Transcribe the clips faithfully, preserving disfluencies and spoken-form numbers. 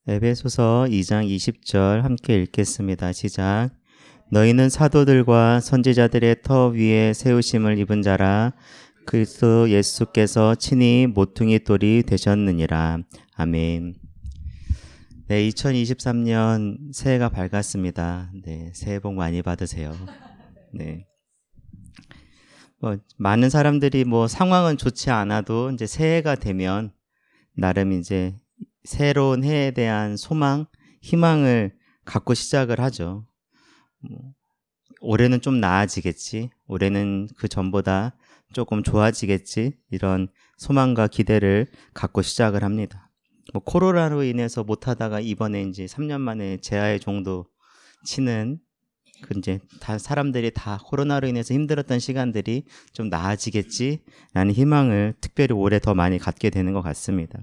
에베소서 이 장 이십 절 함께 읽겠습니다. 시작. 너희는 사도들과 선지자들의 터 위에 세우심을 입은 자라. 그리스도 예수께서 친히 모퉁이 돌이 되셨느니라. 아멘. 네, 이천이십삼 년 새해가 밝았습니다. 네, 새해 복 많이 받으세요. 네. 뭐, 많은 사람들이 뭐 상황은 좋지 않아도 이제 새해가 되면 나름 이제 새로운 해에 대한 소망, 희망을 갖고 시작을 하죠. 뭐, 올해는 좀 나아지겠지. 올해는 그 전보다 조금 좋아지겠지. 이런 소망과 기대를 갖고 시작을 합니다. 뭐 코로나로 인해서 못하다가 이번에 이제 삼 년 만에 재하의 종도 치는 그 이제 다 사람들이 다 코로나로 인해서 힘들었던 시간들이 좀 나아지겠지라는 희망을 특별히 올해 더 많이 갖게 되는 것 같습니다.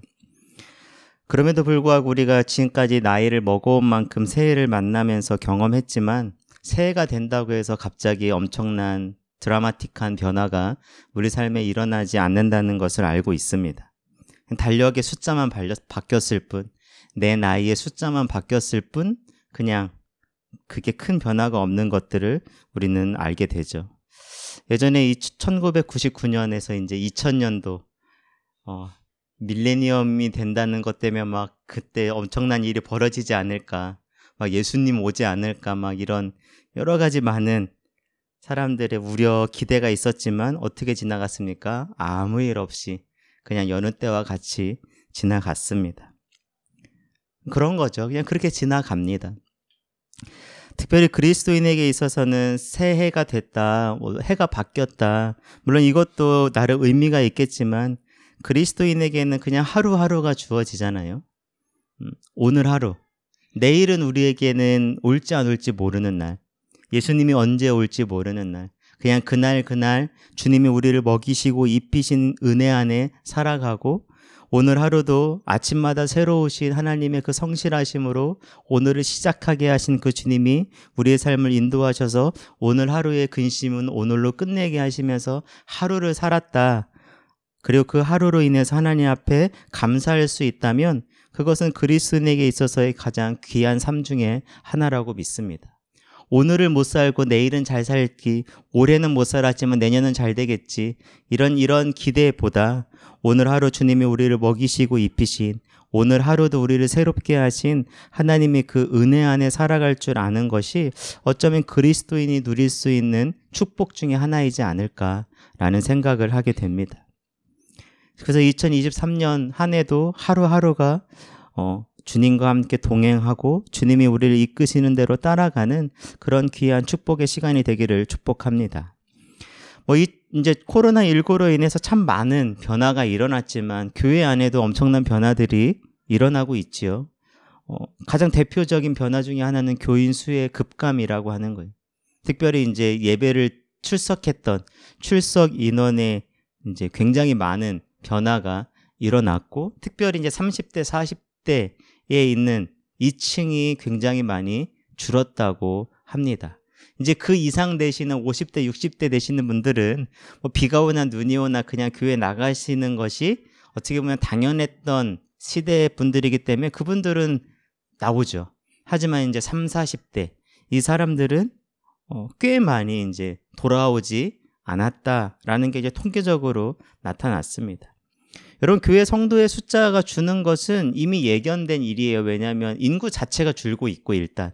그럼에도 불구하고 우리가 지금까지 나이를 먹어온 만큼 새해를 만나면서 경험했지만 새해가 된다고 해서 갑자기 엄청난 드라마틱한 변화가 우리 삶에 일어나지 않는다는 것을 알고 있습니다. 달력의 숫자만 바뀌었을 뿐, 내 나이의 숫자만 바뀌었을 뿐 그냥 그게 큰 변화가 없는 것들을 우리는 알게 되죠. 예전에 이 천구백구십구 년에서 이제 이천 년도 어, 밀레니엄이 된다는 것 때문에 막 그때 엄청난 일이 벌어지지 않을까, 막 예수님 오지 않을까, 막 이런 여러 가지 많은 사람들의 우려, 기대가 있었지만 어떻게 지나갔습니까? 아무 일 없이 그냥 여느 때와 같이 지나갔습니다. 그런 거죠. 그냥 그렇게 지나갑니다. 특별히 그리스도인에게 있어서는 새해가 됐다, 해가 바뀌었다. 물론 이것도 나름 의미가 있겠지만 그리스도인에게는 그냥 하루하루가 주어지잖아요. 오늘 하루. 내일은 우리에게는 올지 안 올지 모르는 날. 예수님이 언제 올지 모르는 날. 그냥 그날 그날 주님이 우리를 먹이시고 입히신 은혜 안에 살아가고 오늘 하루도 아침마다 새로우신 하나님의 그 성실하심으로 오늘을 시작하게 하신 그 주님이 우리의 삶을 인도하셔서 오늘 하루의 근심은 오늘로 끝내게 하시면서 하루를 살았다. 그리고 그 하루로 인해서 하나님 앞에 감사할 수 있다면 그것은 그리스도인에게 있어서의 가장 귀한 삶 중에 하나라고 믿습니다. 오늘을 못 살고 내일은 잘 살기, 올해는 못 살았지만 내년은 잘 되겠지, 이런 이런 기대보다 오늘 하루 주님이 우리를 먹이시고 입히신, 오늘 하루도 우리를 새롭게 하신 하나님의 그 은혜 안에 살아갈 줄 아는 것이 어쩌면 그리스도인이 누릴 수 있는 축복 중에 하나이지 않을까라는 생각을 하게 됩니다. 그래서 이천이십삼 년 한 해도 하루하루가 어, 주님과 함께 동행하고 주님이 우리를 이끄시는 대로 따라가는 그런 귀한 축복의 시간이 되기를 축복합니다. 뭐 이, 이제 코로나십구로 인해서 참 많은 변화가 일어났지만 교회 안에도 엄청난 변화들이 일어나고 있지요. 어, 가장 대표적인 변화 중에 하나는 교인 수의 급감이라고 하는 거예요. 특별히 이제 예배를 출석했던 출석 인원의 이제 굉장히 많은 변화가 일어났고, 특별히 이제 삼십 대, 사십 대에 있는 이 층이 굉장히 많이 줄었다고 합니다. 이제 그 이상 되시는 오십 대, 육십 대 되시는 분들은 뭐 비가 오나 눈이 오나 그냥 교회 나가시는 것이 어떻게 보면 당연했던 시대의 분들이기 때문에 그분들은 나오죠. 하지만 이제 삼십, 사십 대 이 사람들은 어, 꽤 많이 이제 돌아오지 않았다라는 게 이제 통계적으로 나타났습니다. 여러분, 교회 성도의 숫자가 주는 것은 이미 예견된 일이에요. 왜냐하면 인구 자체가 줄고 있고 일단.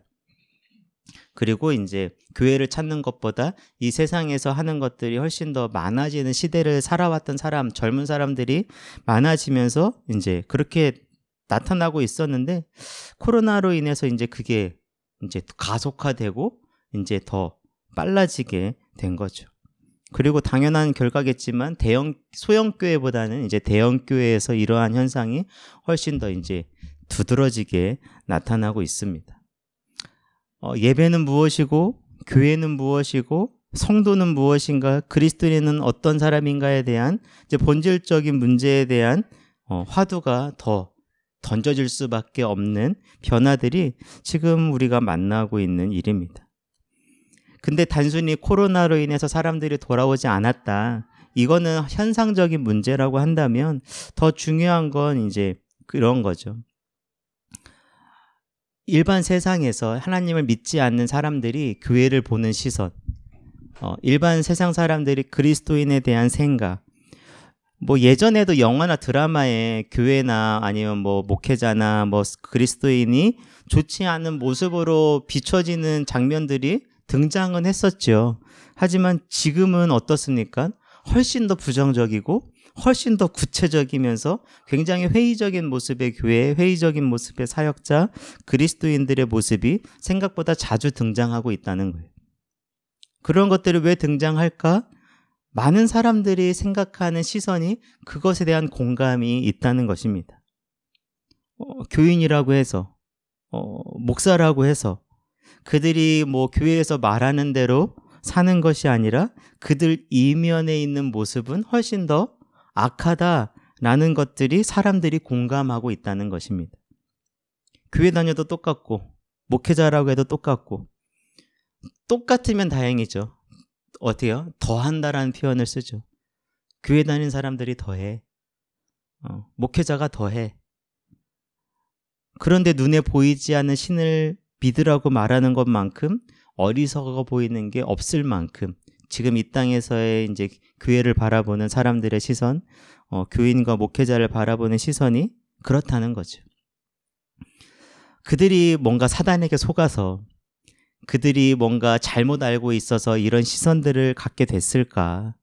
그리고 이제 교회를 찾는 것보다 이 세상에서 하는 것들이 훨씬 더 많아지는 시대를 살아왔던 사람, 젊은 사람들이 많아지면서 이제 그렇게 나타나고 있었는데 코로나로 인해서 이제 그게 이제 가속화되고 이제 더 빨라지게 된 거죠. 그리고 당연한 결과겠지만 대형 소형 교회보다는 이제 대형 교회에서 이러한 현상이 훨씬 더 이제 두드러지게 나타나고 있습니다. 어, 예배는 무엇이고 교회는 무엇이고 성도는 무엇인가, 그리스도인은 어떤 사람인가에 대한 이제 본질적인 문제에 대한 어, 화두가 더 던져질 수밖에 없는 변화들이 지금 우리가 만나고 있는 일입니다. 근데 단순히 코로나로 인해서 사람들이 돌아오지 않았다, 이거는 현상적인 문제라고 한다면 더 중요한 건 이제 그런 거죠. 일반 세상에서 하나님을 믿지 않는 사람들이 교회를 보는 시선, 어, 일반 세상 사람들이 그리스도인에 대한 생각, 뭐 예전에도 영화나 드라마에 교회나 아니면 뭐 목회자나 뭐 그리스도인이 좋지 않은 모습으로 비춰지는 장면들이 등장은 했었죠. 하지만 지금은 어떻습니까? 훨씬 더 부정적이고 훨씬 더 구체적이면서 굉장히 회의적인 모습의 교회, 회의적인 모습의 사역자, 그리스도인들의 모습이 생각보다 자주 등장하고 있다는 거예요. 그런 것들이 왜 등장할까? 많은 사람들이 생각하는 시선이 그것에 대한 공감이 있다는 것입니다. 어, 교인이라고 해서, 어, 목사라고 해서 그들이 뭐 교회에서 말하는 대로 사는 것이 아니라 그들 이면에 있는 모습은 훨씬 더 악하다라는 것들이 사람들이 공감하고 있다는 것입니다. 교회 다녀도 똑같고 목회자라고 해도 똑같고 똑같으면 다행이죠. 어때요? 더한다라는 표현을 쓰죠. 교회 다니는 사람들이 더해. 어, 목회자가 더해. 그런데 눈에 보이지 않는 신을 믿으라고 말하는 것만큼 어리석어 보이는 게 없을 만큼 지금 이 땅에서의 이제 교회를 바라보는 사람들의 시선, 어, 교인과 목회자를 바라보는 시선이 그렇다는 거죠. 그들이 뭔가 사단에게 속아서 그들이 뭔가 잘못 알고 있어서 이런 시선들을 갖게 됐을까?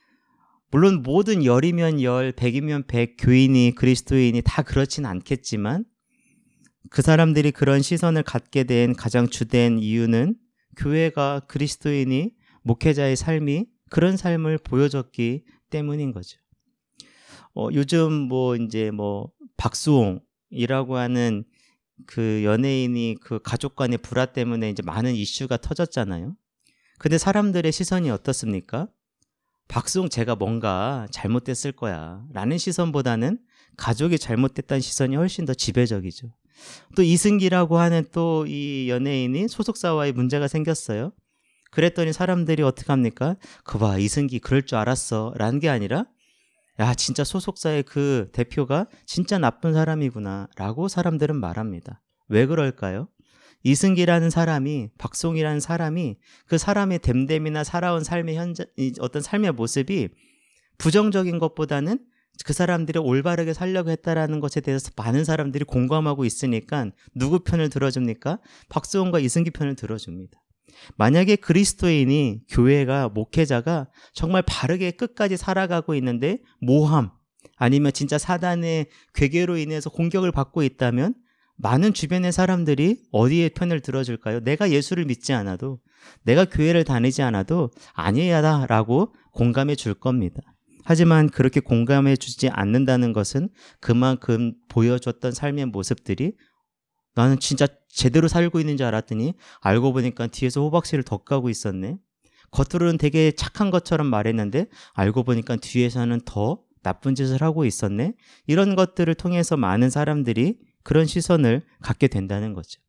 물론 모든 열이면 열, 백이면 백 교인이 그리스도인이 다 그렇진 않겠지만 그 사람들이 그런 시선을 갖게 된 가장 주된 이유는 교회가 그리스도인이 목회자의 삶이 그런 삶을 보여줬기 때문인 거죠. 어, 요즘 뭐 이제 뭐 박수홍이라고 하는 그 연예인이 그 가족 간의 불화 때문에 이제 많은 이슈가 터졌잖아요. 근데 사람들의 시선이 어떻습니까? 박수홍 제가 뭔가 잘못됐을 거야 라는 시선보다는 가족이 잘못됐다는 시선이 훨씬 더 지배적이죠. 또 이승기라고 하는 또 이 연예인이 소속사와의 문제가 생겼어요. 그랬더니 사람들이 어떻게 합니까? 그봐 이승기 그럴 줄 알았어 라는 게 아니라 야 진짜 소속사의 그 대표가 진짜 나쁜 사람이구나 라고 사람들은 말합니다. 왜 그럴까요? 이승기라는 사람이, 박송이라는 사람이 그 사람의 됨됨이나 살아온 삶의 현재, 어떤 삶의 모습이 부정적인 것보다는 그 사람들이 올바르게 살려고 했다라는 것에 대해서 많은 사람들이 공감하고 있으니까 누구 편을 들어줍니까? 박수홍과 이승기 편을 들어줍니다. 만약에 그리스도인이, 교회가, 목회자가 정말 바르게 끝까지 살아가고 있는데 모함 아니면 진짜 사단의 괴계로 인해서 공격을 받고 있다면 많은 주변의 사람들이 어디에 편을 들어줄까요? 내가 예수를 믿지 않아도, 내가 교회를 다니지 않아도 아니야다 라고 공감해 줄 겁니다. 하지만 그렇게 공감해 주지 않는다는 것은 그만큼 보여줬던 삶의 모습들이 나는 진짜 제대로 살고 있는 줄 알았더니 알고 보니까 뒤에서 호박씨를 더 까고 있었네. 겉으로는 되게 착한 것처럼 말했는데 알고 보니까 뒤에서는 더 나쁜 짓을 하고 있었네. 이런 것들을 통해서 많은 사람들이 그런 시선을 갖게 된다는 거죠.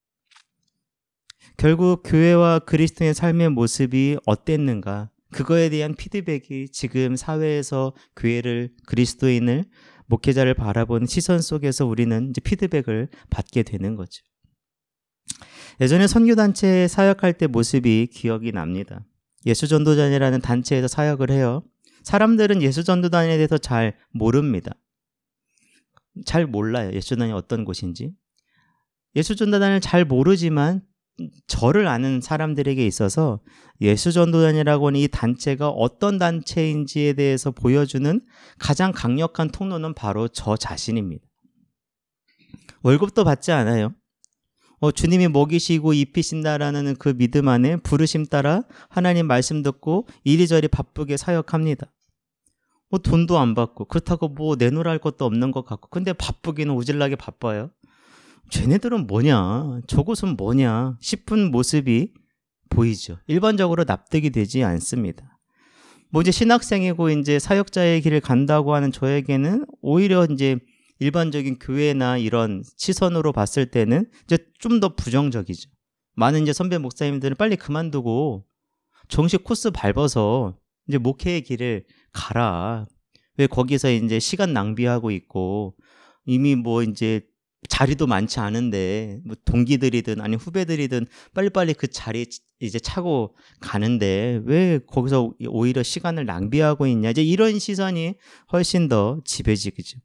결국 교회와 그리스도의 삶의 모습이 어땠는가? 그거에 대한 피드백이 지금 사회에서 교회를, 그리스도인을, 목회자를 바라보는 시선 속에서 우리는 이제 피드백을 받게 되는 거죠. 예전에 선교단체에 사역할 때 모습이 기억이 납니다. 예수전도단이라는 단체에서 사역을 해요. 사람들은 예수전도단에 대해서 잘 모릅니다. 잘 몰라요. 예수전도단이 어떤 곳인지. 예수전도단을 잘 모르지만 저를 아는 사람들에게 있어서 예수전도단이라고 하는 이 단체가 어떤 단체인지에 대해서 보여주는 가장 강력한 통로는 바로 저 자신입니다. 월급도 받지 않아요. 어, 주님이 먹이시고 입히신다라는 그 믿음 안에 부르심 따라 하나님 말씀 듣고 이리저리 바쁘게 사역합니다. 뭐 돈도 안 받고 그렇다고 뭐 내놓으라 할 것도 없는 것 같고 근데 바쁘기는 오질나게 바빠요. 쟤네들은 뭐냐, 저곳은 뭐냐 싶은 모습이 보이죠. 일반적으로 납득이 되지 않습니다. 뭐 이제 신학생이고 이제 사역자의 길을 간다고 하는 저에게는 오히려 이제 일반적인 교회나 이런 시선으로 봤을 때는 이제 좀 더 부정적이죠. 많은 이제 선배 목사님들은 빨리 그만두고 정식 코스 밟아서 이제 목회의 길을 가라. 왜 거기서 이제 시간 낭비하고 있고 이미 뭐 이제 자리도 많지 않은데 뭐 동기들이든 아니 후배들이든 빨리빨리 그 자리에 이제 차고 가는데 왜 거기서 오히려 시간을 낭비하고 있냐, 이제 이런 시선이 훨씬 더 지배적이죠.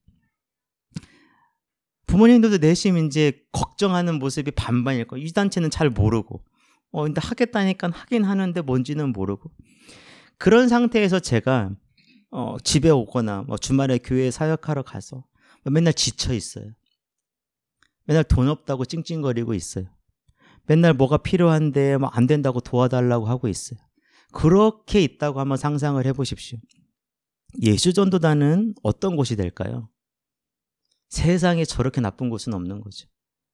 부모님들도 내심 이제 걱정하는 모습이 반반일 거예요. 이 단체는 잘 모르고 어 근데 하겠다니까 하긴 하는데 뭔지는 모르고. 그런 상태에서 제가 어 집에 오거나 뭐 주말에 교회에 사역하러 가서 맨날 지쳐 있어요. 맨날 돈 없다고 찡찡거리고 있어요. 맨날 뭐가 필요한데 뭐 안 된다고 도와달라고 하고 있어요. 그렇게 있다고 한번 상상을 해보십시오. 예수전도단은 어떤 곳이 될까요? 세상에 저렇게 나쁜 곳은 없는 거죠.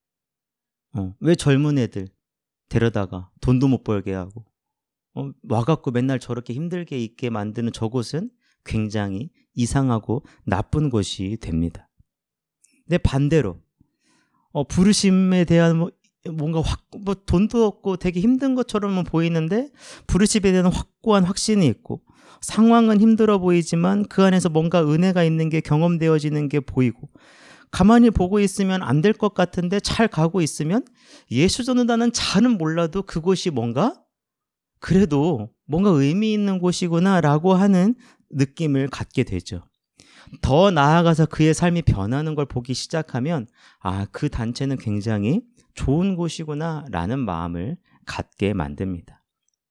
어, 왜 젊은 애들 데려다가 돈도 못 벌게 하고 어, 와갖고 맨날 저렇게 힘들게 있게 만드는 저곳은 굉장히 이상하고 나쁜 곳이 됩니다. 근데 반대로 어, 부르심에 대한 뭐, 뭔가 확, 뭐 돈도 없고 되게 힘든 것처럼 보이는데 부르심에 대한 확고한 확신이 있고 상황은 힘들어 보이지만 그 안에서 뭔가 은혜가 있는 게 경험되어지는 게 보이고 가만히 보고 있으면 안 될 것 같은데 잘 가고 있으면 예수전도단은 잘은 몰라도 그곳이 뭔가 그래도 뭔가 의미 있는 곳이구나 라고 하는 느낌을 갖게 되죠. 더 나아가서 그의 삶이 변하는 걸 보기 시작하면 아, 그 단체는 굉장히 좋은 곳이구나 라는 마음을 갖게 만듭니다.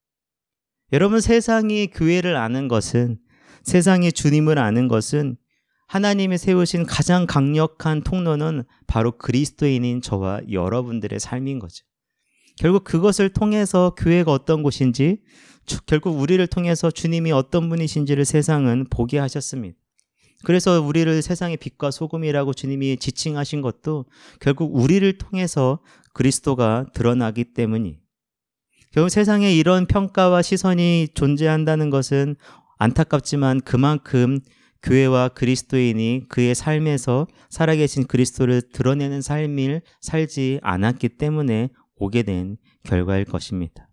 여러분, 세상이 교회를 아는 것은, 세상이 주님을 아는 것은 하나님이 세우신 가장 강력한 통로는 바로 그리스도인인 저와 여러분들의 삶인 거죠. 결국 그것을 통해서 교회가 어떤 곳인지, 결국 우리를 통해서 주님이 어떤 분이신지를 세상은 보게 하셨습니다. 그래서 우리를 세상의 빛과 소금이라고 주님이 지칭하신 것도 결국 우리를 통해서 그리스도가 드러나기 때문이. 결국 세상에 이런 평가와 시선이 존재한다는 것은 안타깝지만 그만큼 교회와 그리스도인이 그의 삶에서 살아계신 그리스도를 드러내는 삶을 살지 않았기 때문에 오게 된 결과일 것입니다.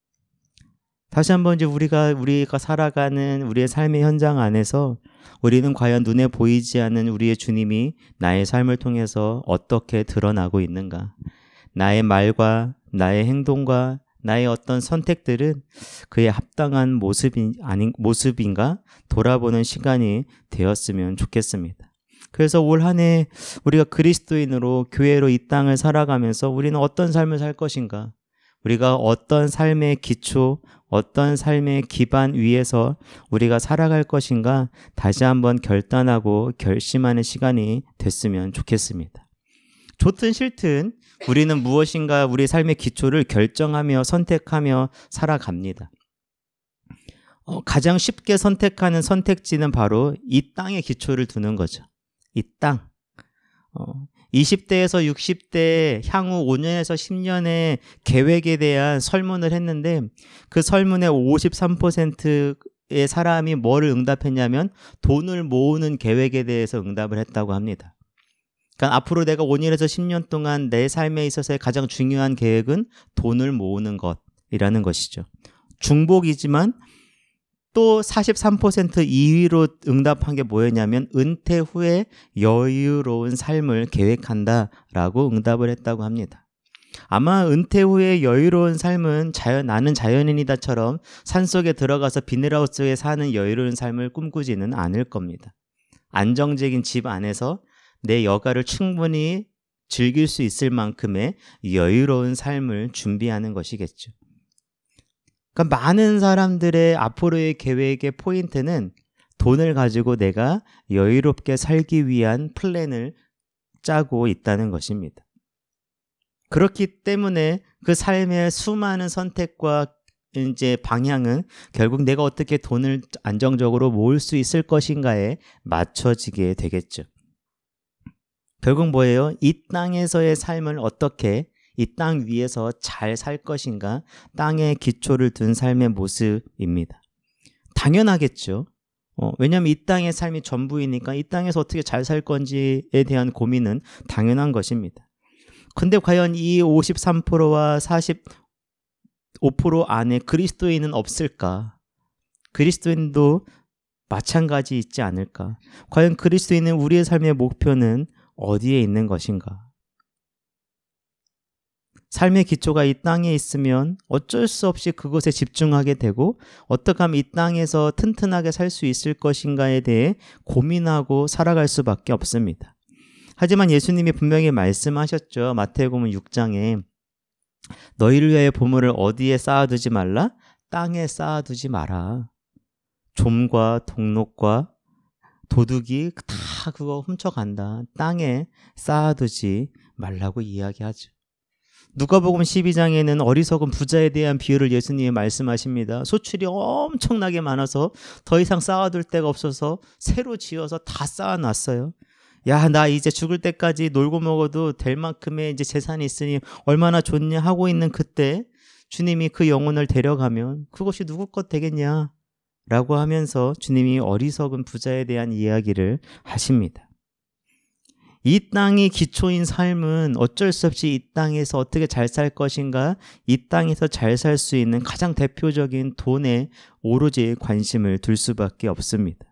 다시 한번 이제 우리가 우리가 살아가는 우리의 삶의 현장 안에서 우리는 과연 눈에 보이지 않는 우리의 주님이 나의 삶을 통해서 어떻게 드러나고 있는가? 나의 말과 나의 행동과 나의 어떤 선택들은 그의 합당한 모습인, 아닌, 모습인가 돌아보는 시간이 되었으면 좋겠습니다. 그래서 올 한 해 우리가 그리스도인으로 교회로 이 땅을 살아가면서 우리는 어떤 삶을 살 것인가? 우리가 어떤 삶의 기초, 어떤 삶의 기반 위에서 우리가 살아갈 것인가 다시 한번 결단하고 결심하는 시간이 됐으면 좋겠습니다. 좋든 싫든 우리는 무엇인가 우리 삶의 기초를 결정하며 선택하며 살아갑니다. 어, 가장 쉽게 선택하는 선택지는 바로 이 땅에 기초를 두는 거죠. 이 땅. 어, 이십 대에서 육십 대 향후 오 년에서 십 년의 계획에 대한 설문을 했는데 그 설문의 오십삼 퍼센트의 사람이 뭐를 응답했냐면 돈을 모으는 계획에 대해서 응답을 했다고 합니다. 그러니까 앞으로 내가 오 년에서 십 년 동안 내 삶에 있어서의 가장 중요한 계획은 돈을 모으는 것이라는 것이죠. 중복이지만 또 사십삼 퍼센트 이 위로 응답한 게 뭐였냐면 은퇴 후에 여유로운 삶을 계획한다라고 응답을 했다고 합니다. 아마 은퇴 후에 여유로운 삶은 자연, 나는 자연인이다처럼 산속에 들어가서 비닐하우스에 사는 여유로운 삶을 꿈꾸지는 않을 겁니다. 안정적인 집 안에서 내 여가를 충분히 즐길 수 있을 만큼의 여유로운 삶을 준비하는 것이겠죠. 그러니까 많은 사람들의 앞으로의 계획의 포인트는 돈을 가지고 내가 여유롭게 살기 위한 플랜을 짜고 있다는 것입니다. 그렇기 때문에 그 삶의 수많은 선택과 이제 방향은 결국 내가 어떻게 돈을 안정적으로 모을 수 있을 것인가에 맞춰지게 되겠죠. 결국 뭐예요? 이 땅에서의 삶을 어떻게 이 땅 위에서 잘 살 것인가? 땅에 기초를 둔 삶의 모습입니다. 당연하겠죠. 어, 왜냐하면 이 땅의 삶이 전부이니까 이 땅에서 어떻게 잘 살 건지에 대한 고민은 당연한 것입니다. 근데 과연 이 오십삼 퍼센트와 사십오 퍼센트 안에 그리스도인은 없을까? 그리스도인도 마찬가지 있지 않을까? 과연 그리스도인은 우리의 삶의 목표는 어디에 있는 것인가? 삶의 기초가 이 땅에 있으면 어쩔 수 없이 그것에 집중하게 되고 어떻게 하면 이 땅에서 튼튼하게 살 수 있을 것인가에 대해 고민하고 살아갈 수밖에 없습니다. 하지만 예수님이 분명히 말씀하셨죠. 마태복음 육 장에 너희를 위하여 보물을 어디에 쌓아두지 말라? 땅에 쌓아두지 마라. 좀과 동록과 도둑이 다 그거 훔쳐간다. 땅에 쌓아두지 말라고 이야기하죠. 누가복음 십이 장에는 어리석은 부자에 대한 비유를 예수님이 말씀하십니다. 소출이 엄청나게 많아서 더 이상 쌓아둘 데가 없어서 새로 지어서 다 쌓아놨어요. 야, 나 이제 죽을 때까지 놀고 먹어도 될 만큼의 이제 재산이 있으니 얼마나 좋냐 하고 있는 그때 주님이 그 영혼을 데려가면 그것이 누구 것 되겠냐 라고 하면서 주님이 어리석은 부자에 대한 이야기를 하십니다. 이 땅이 기초인 삶은 어쩔 수 없이 이 땅에서 어떻게 잘 살 것인가, 이 땅에서 잘 살 수 있는 가장 대표적인 돈에 오로지 관심을 둘 수밖에 없습니다.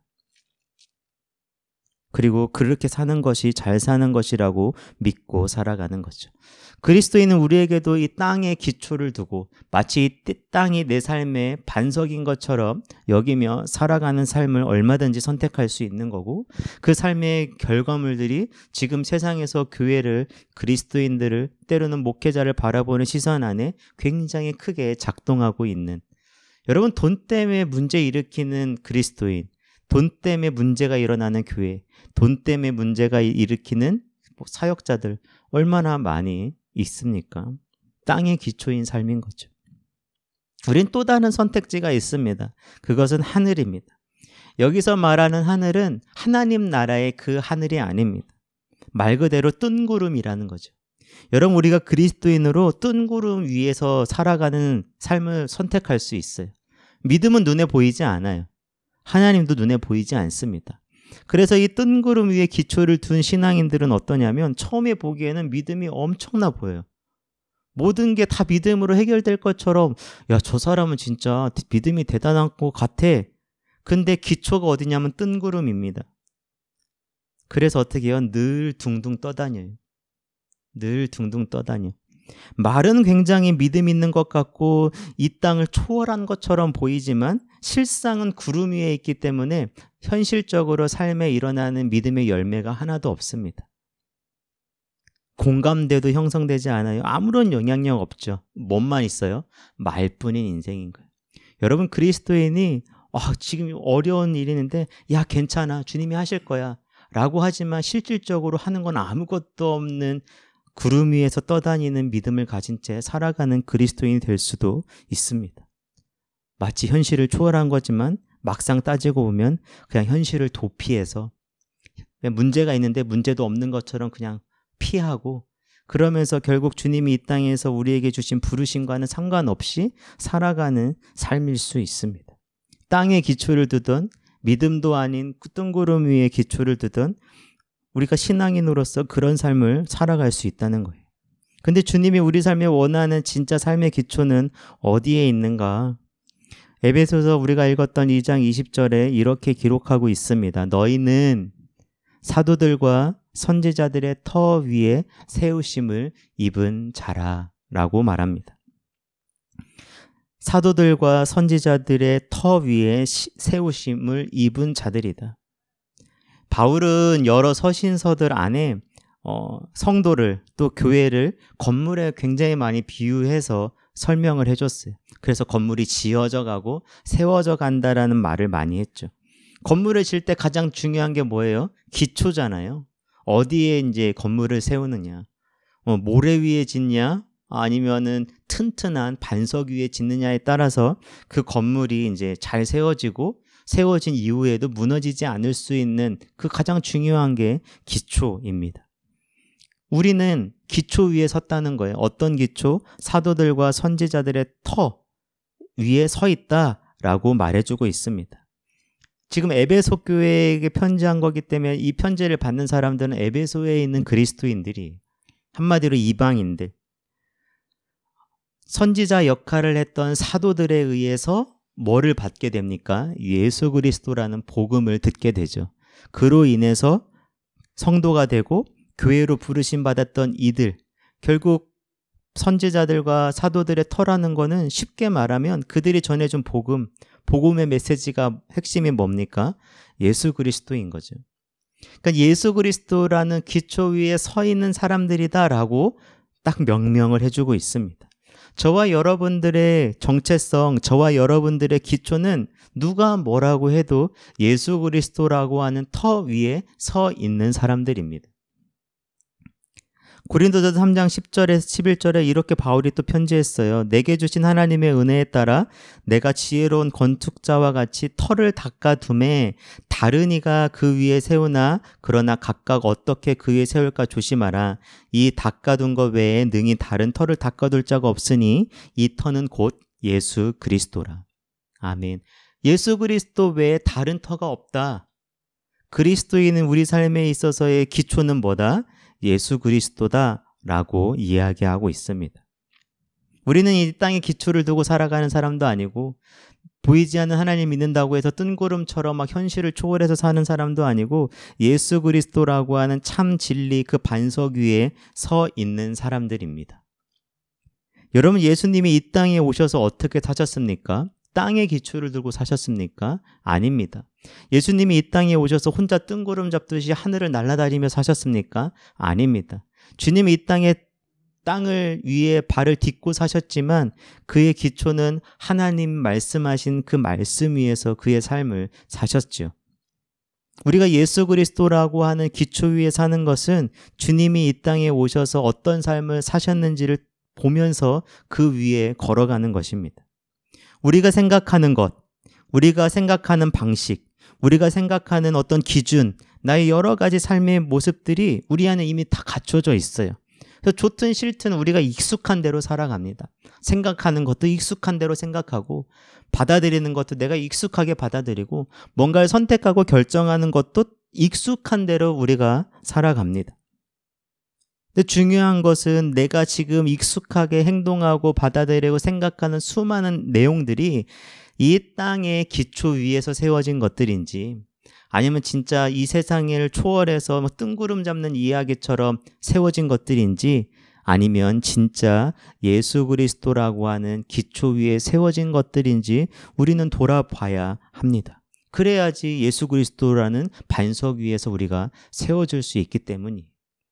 그리고 그렇게 사는 것이 잘 사는 것이라고 믿고 살아가는 거죠. 그리스도인은 우리에게도 이 땅에 기초를 두고 마치 이 땅이 내 삶의 반석인 것처럼 여기며 살아가는 삶을 얼마든지 선택할 수 있는 거고, 그 삶의 결과물들이 지금 세상에서 교회를, 그리스도인들을, 때로는 목회자를 바라보는 시선 안에 굉장히 크게 작동하고 있는, 여러분, 돈 때문에 문제 일으키는 그리스도인, 돈 때문에 문제가 일어나는 교회, 돈 때문에 문제가 일으키는 사역자들 얼마나 많이 있습니까? 땅의 기초인 삶인 거죠. 우린 또 다른 선택지가 있습니다. 그것은 하늘입니다. 여기서 말하는 하늘은 하나님 나라의 그 하늘이 아닙니다. 말 그대로 뜬구름이라는 거죠. 여러분, 우리가 그리스도인으로 뜬구름 위에서 살아가는 삶을 선택할 수 있어요. 믿음은 눈에 보이지 않아요. 하나님도 눈에 보이지 않습니다. 그래서 이 뜬구름 위에 기초를 둔 신앙인들은 어떠냐면 처음에 보기에는 믿음이 엄청나 보여요. 모든 게 다 믿음으로 해결될 것처럼, 야, 저 사람은 진짜 믿음이 대단한 것 같아. 근데 기초가 어디냐면 뜬구름입니다. 그래서 어떻게 해요? 늘 둥둥 떠다녀요. 늘 둥둥 떠다녀. 말은 굉장히 믿음 있는 것 같고 이 땅을 초월한 것처럼 보이지만 실상은 구름 위에 있기 때문에 현실적으로 삶에 일어나는 믿음의 열매가 하나도 없습니다. 공감대도 형성되지 않아요. 아무런 영향력 없죠. 뭔만 있어요? 말뿐인 인생인 거예요. 여러분, 그리스도인이 아, 지금 어려운 일이 있는데 야, 괜찮아, 주님이 하실 거야 라고 하지만 실질적으로 하는 건 아무것도 없는 구름 위에서 떠다니는 믿음을 가진 채 살아가는 그리스도인이 될 수도 있습니다. 마치 현실을 초월한 거지만 막상 따지고 보면 그냥 현실을 도피해서 문제가 있는데 문제도 없는 것처럼 그냥 피하고, 그러면서 결국 주님이 이 땅에서 우리에게 주신 부르심과는 상관없이 살아가는 삶일 수 있습니다. 땅에 기초를 두던, 믿음도 아닌 뜬구름 위에 기초를 두던 우리가 신앙인으로서 그런 삶을 살아갈 수 있다는 거예요. 근데 주님이 우리 삶에 원하는 진짜 삶의 기초는 어디에 있는가? 에베소서 우리가 읽었던 이 장 이십 절에 이렇게 기록하고 있습니다. 너희는 사도들과 선지자들의 터 위에 세우심을 입은 자라 라고 말합니다. 사도들과 선지자들의 터 위에 세우심을 입은 자들이다. 바울은 여러 서신서들 안에 어, 성도를, 또 교회를 건물에 굉장히 많이 비유해서 설명을 해줬어요. 그래서 건물이 지어져 가고 세워져 간다라는 말을 많이 했죠. 건물을 질 때 가장 중요한 게 뭐예요? 기초잖아요. 어디에 이제 건물을 세우느냐, 어, 모래 위에 짓냐, 아니면은 튼튼한 반석 위에 짓느냐에 따라서 그 건물이 이제 잘 세워지고 세워진 이후에도 무너지지 않을 수 있는 그 가장 중요한 게 기초입니다. 우리는 기초 위에 섰다는 거예요. 어떤 기초? 사도들과 선지자들의 터 위에 서 있다라고 말해주고 있습니다. 지금 에베소 교회에게 편지한 거기 때문에 이 편지를 받는 사람들은 에베소에 있는 그리스도인들이, 한마디로 이방인들, 선지자 역할을 했던 사도들에 의해서 뭐를 받게 됩니까? 예수 그리스도라는 복음을 듣게 되죠. 그로 인해서 성도가 되고 교회로 부르심 받았던 이들, 결국 선지자들과 사도들의 터라는 거는 쉽게 말하면 그들이 전해준 복음, 복음의 메시지가 핵심이 뭡니까? 예수 그리스도인 거죠. 그러니까 예수 그리스도라는 기초 위에 서 있는 사람들이다라고 딱 명명을 해주고 있습니다. 저와 여러분들의 정체성, 저와 여러분들의 기초는 누가 뭐라고 해도 예수 그리스도라고 하는 터 위에 서 있는 사람들입니다. 고린도전서 삼 장 십 절에서 십일 절에 이렇게 바울이 또 편지했어요. 내게 주신 하나님의 은혜에 따라 내가 지혜로운 건축자와 같이 터를 닦아둠에 다른 이가 그 위에 세우나 그러나 각각 어떻게 그 위에 세울까 조심하라. 이 닦아둔 것 외에 능히 다른 터를 닦아둘 자가 없으니 이 터는 곧 예수 그리스도라. 아멘. 예수 그리스도 외에 다른 터가 없다. 그리스도인은 우리 삶에 있어서의 기초는 뭐다? 예수 그리스도다라고 이야기하고 있습니다. 우리는 이 땅에 기초를 두고 살아가는 사람도 아니고 보이지 않는 하나님 믿는다고 해서 뜬구름처럼 막 현실을 초월해서 사는 사람도 아니고 예수 그리스도라고 하는 참 진리 그 반석 위에 서 있는 사람들입니다. 여러분, 예수님이 이 땅에 오셔서 어떻게 사셨습니까? 땅에 기초를 두고 사셨습니까? 아닙니다. 예수님이 이 땅에 오셔서 혼자 뜬구름 잡듯이 하늘을 날아다니며 사셨습니까? 아닙니다. 주님이 이 땅에 땅을 위에 발을 딛고 사셨지만 그의 기초는 하나님 말씀하신 그 말씀 위에서 그의 삶을 사셨죠. 우리가 예수 그리스도라고 하는 기초 위에 사는 것은 주님이 이 땅에 오셔서 어떤 삶을 사셨는지를 보면서 그 위에 걸어가는 것입니다. 우리가 생각하는 것, 우리가 생각하는 방식, 우리가 생각하는 어떤 기준, 나의 여러 가지 삶의 모습들이 우리 안에 이미 다 갖춰져 있어요. 그래서 좋든 싫든 우리가 익숙한 대로 살아갑니다. 생각하는 것도 익숙한 대로 생각하고 받아들이는 것도 내가 익숙하게 받아들이고 뭔가를 선택하고 결정하는 것도 익숙한 대로 우리가 살아갑니다. 근데 중요한 것은 내가 지금 익숙하게 행동하고 받아들이고 생각하는 수많은 내용들이 이 땅의 기초 위에서 세워진 것들인지 아니면 진짜 이 세상을 초월해서 뭐 뜬구름 잡는 이야기처럼 세워진 것들인지 아니면 진짜 예수 그리스도라고 하는 기초 위에 세워진 것들인지 우리는 돌아봐야 합니다. 그래야지 예수 그리스도라는 반석 위에서 우리가 세워질 수 있기 때문이에요.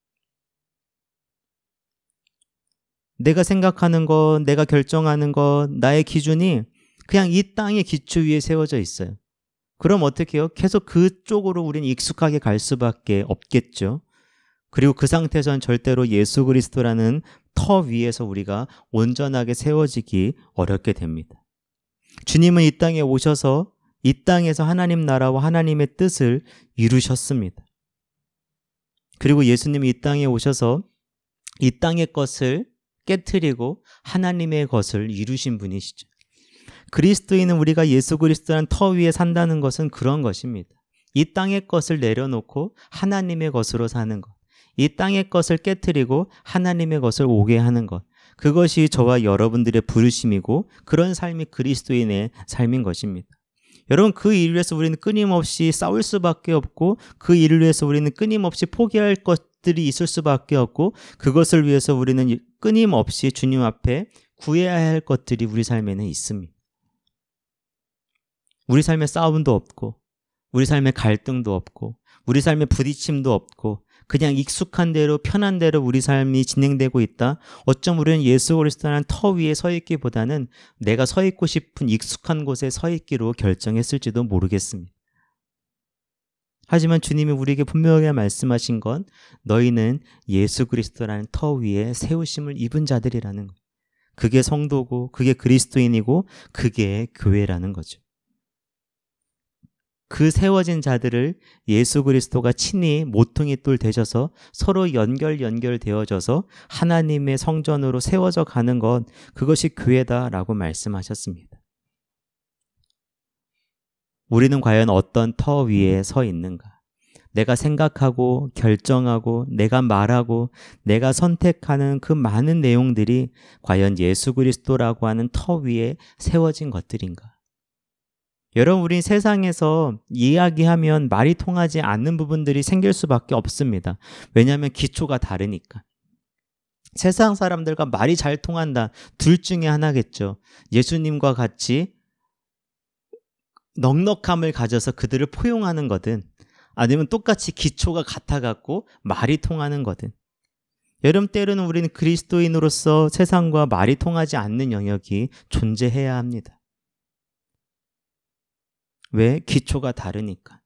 내가 생각하는 것, 내가 결정하는 것, 나의 기준이 그냥 이 땅의 기초 위에 세워져 있어요. 그럼 어떻게 해요? 계속 그쪽으로 우리는 익숙하게 갈 수밖에 없겠죠. 그리고 그 상태에서는 절대로 예수 그리스도라는 터 위에서 우리가 온전하게 세워지기 어렵게 됩니다. 주님은 이 땅에 오셔서 이 땅에서 하나님 나라와 하나님의 뜻을 이루셨습니다. 그리고 예수님이 이 땅에 오셔서 이 땅의 것을 깨트리고 하나님의 것을 이루신 분이시죠. 그리스도인은 우리가 예수 그리스도라는 터 위에 산다는 것은 그런 것입니다. 이 땅의 것을 내려놓고 하나님의 것으로 사는 것. 이 땅의 것을 깨트리고 하나님의 것을 오게 하는 것. 그것이 저와 여러분들의 부르심이고 그런 삶이 그리스도인의 삶인 것입니다. 여러분, 그 일을 위해서 우리는 끊임없이 싸울 수밖에 없고 그 일을 위해서 우리는 끊임없이 포기할 것들이 있을 수밖에 없고 그것을 위해서 우리는 끊임없이 주님 앞에 구해야 할 것들이 우리 삶에는 있습니다. 우리 삶에 싸움도 없고 우리 삶에 갈등도 없고 우리 삶에 부딪힘도 없고 그냥 익숙한 대로 편한 대로 우리 삶이 진행되고 있다. 어쩜 우리는 예수 그리스도라는 터 위에 서 있기보다는 내가 서 있고 싶은 익숙한 곳에 서 있기로 결정했을지도 모르겠습니다. 하지만 주님이 우리에게 분명하게 말씀하신 건 너희는 예수 그리스도라는 터 위에 세우심을 입은 자들이라는 거예요. 그게 성도고 그게 그리스도인이고 그게 교회라는 거죠. 그 세워진 자들을 예수 그리스도가 친히 모퉁이 돌 되셔서 서로 연결 연결되어져서 하나님의 성전으로 세워져 가는 것, 그것이 교회다라고 말씀하셨습니다. 우리는 과연 어떤 터 위에 서 있는가? 내가 생각하고 결정하고 내가 말하고 내가 선택하는 그 많은 내용들이 과연 예수 그리스도라고 하는 터 위에 세워진 것들인가? 여러분, 우리 세상에서 이야기하면 말이 통하지 않는 부분들이 생길 수밖에 없습니다. 왜냐하면 기초가 다르니까. 세상 사람들과 말이 잘 통한다. 둘 중에 하나겠죠. 예수님과 같이 넉넉함을 가져서 그들을 포용하는 거든, 아니면 똑같이 기초가 같아갖고 말이 통하는 거든. 여러분, 때로는 우리는 그리스도인으로서 세상과 말이 통하지 않는 영역이 존재해야 합니다. 왜? 기초가 다르니까.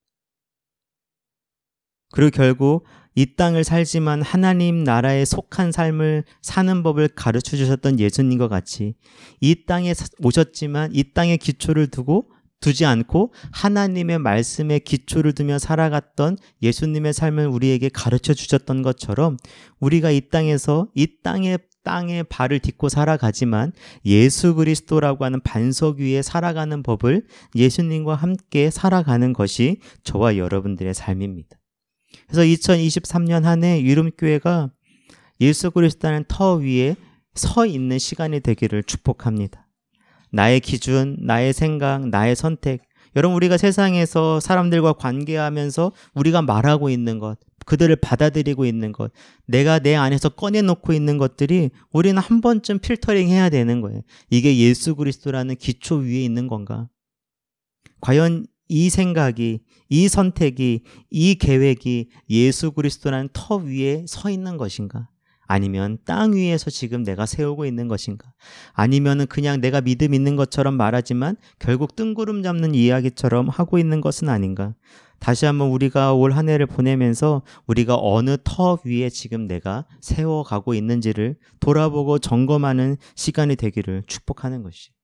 그리고 결국 이 땅을 살지만 하나님 나라에 속한 삶을 사는 법을 가르쳐 주셨던 예수님과 같이 이 땅에 오셨지만 이 땅에 기초를 두고 두지 않고 하나님의 말씀에 기초를 두며 살아갔던 예수님의 삶을 우리에게 가르쳐 주셨던 것처럼, 우리가 이 땅에서 이 땅에 땅에 발을 딛고 살아가지만 예수 그리스도라고 하는 반석 위에 살아가는 법을 예수님과 함께 살아가는 것이 저와 여러분들의 삶입니다. 그래서 이천이십삼 년 한 해 이름교회가 예수 그리스도라는 터 위에 서 있는 시간이 되기를 축복합니다. 나의 기준, 나의 생각, 나의 선택, 여러분, 우리가 세상에서 사람들과 관계하면서 우리가 말하고 있는 것, 그들을 받아들이고 있는 것, 내가 내 안에서 꺼내놓고 있는 것들이 우리는 한 번쯤 필터링 해야 되는 거예요. 이게 예수 그리스도라는 기초 위에 있는 건가? 과연 이 생각이, 이 선택이, 이 계획이 예수 그리스도라는 터 위에 서 있는 것인가? 아니면 땅 위에서 지금 내가 세우고 있는 것인가? 아니면은 그냥 내가 믿음 있는 것처럼 말하지만 결국 뜬구름 잡는 이야기처럼 하고 있는 것은 아닌가? 다시 한번 우리가 올 한 해를 보내면서 우리가 어느 터 위에 지금 내가 세워가고 있는지를 돌아보고 점검하는 시간이 되기를 축복하는 것이.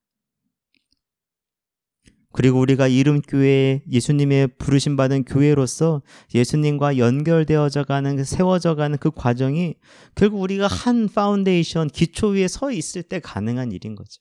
그리고 우리가 이름교회, 예수님의 부르심받은 교회로서 예수님과 연결되어져 가는, 세워져 가는 그 과정이 결국 우리가 한 파운데이션, 기초 위에 서 있을 때 가능한 일인 거죠.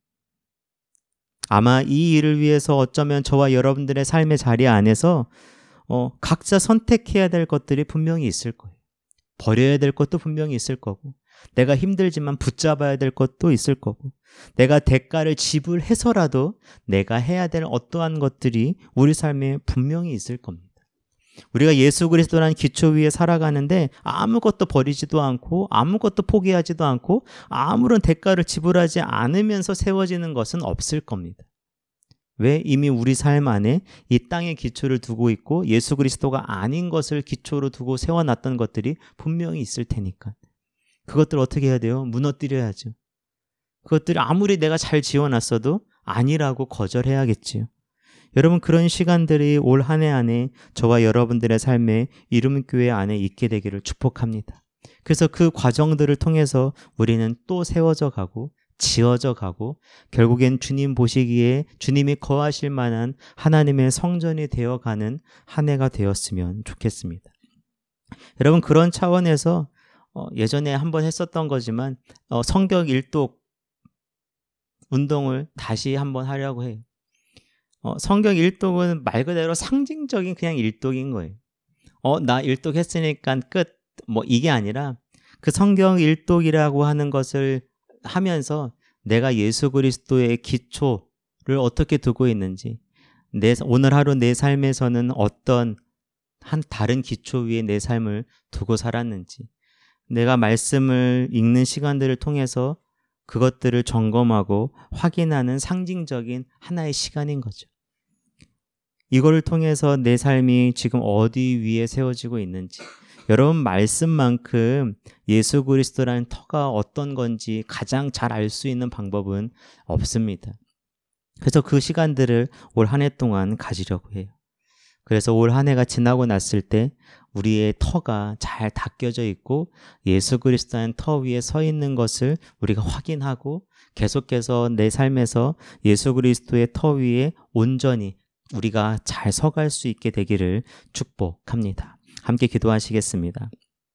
아마 이 일을 위해서 어쩌면 저와 여러분들의 삶의 자리 안에서 어, 각자 선택해야 될 것들이 분명히 있을 거예요. 버려야 될 것도 분명히 있을 거고, 내가 힘들지만 붙잡아야 될 것도 있을 거고, 내가 대가를 지불해서라도 내가 해야 될 어떠한 것들이 우리 삶에 분명히 있을 겁니다. 우리가 예수 그리스도라는 기초 위에 살아가는데 아무것도 버리지도 않고 아무것도 포기하지도 않고 아무런 대가를 지불하지 않으면서 세워지는 것은 없을 겁니다. 왜? 이미 우리 삶 안에 이 땅에 기초를 두고 있고 예수 그리스도가 아닌 것을 기초로 두고 세워놨던 것들이 분명히 있을 테니까 그것들 어떻게 해야 돼요? 무너뜨려야죠. 그것들이 아무리 내가 잘 지어놨어도 아니라고 거절해야겠지요. 여러분, 그런 시간들이 올 한 해 안에 저와 여러분들의 삶에 이름교회 안에 있게 되기를 축복합니다. 그래서 그 과정들을 통해서 우리는 또 세워져 가고 지어져 가고 결국엔 주님 보시기에 주님이 거하실 만한 하나님의 성전이 되어가는 한 해가 되었으면 좋겠습니다. 여러분, 그런 차원에서 어, 예전에 한번 했었던 거지만 어, 성경 일독 운동을 다시 한번 하려고 해요. 어, 성경 일독은 말 그대로 상징적인 그냥 일독인 거예요. 어, 나 일독 했으니까 끝. 뭐 이게 아니라 그 성경 일독이라고 하는 것을 하면서 내가 예수 그리스도의 기초를 어떻게 두고 있는지, 내 오늘 하루 내 삶에서는 어떤 한 다른 기초 위에 내 삶을 두고 살았는지, 내가 말씀을 읽는 시간들을 통해서 그것들을 점검하고 확인하는 상징적인 하나의 시간인 거죠. 이걸 통해서 내 삶이 지금 어디 위에 세워지고 있는지, 여러분, 말씀만큼 예수 그리스도라는 터가 어떤 건지 가장 잘 알 수 있는 방법은 없습니다. 그래서 그 시간들을 올 한 해 동안 가지려고 해요. 그래서 올 한 해가 지나고 났을 때 우리의 터가 잘 닦여져 있고 예수 그리스도라는 터 위에 서 있는 것을 우리가 확인하고 계속해서 내 삶에서 예수 그리스도의 터 위에 온전히 우리가 잘 서갈 수 있게 되기를 축복합니다. 함께 기도하시겠습니다.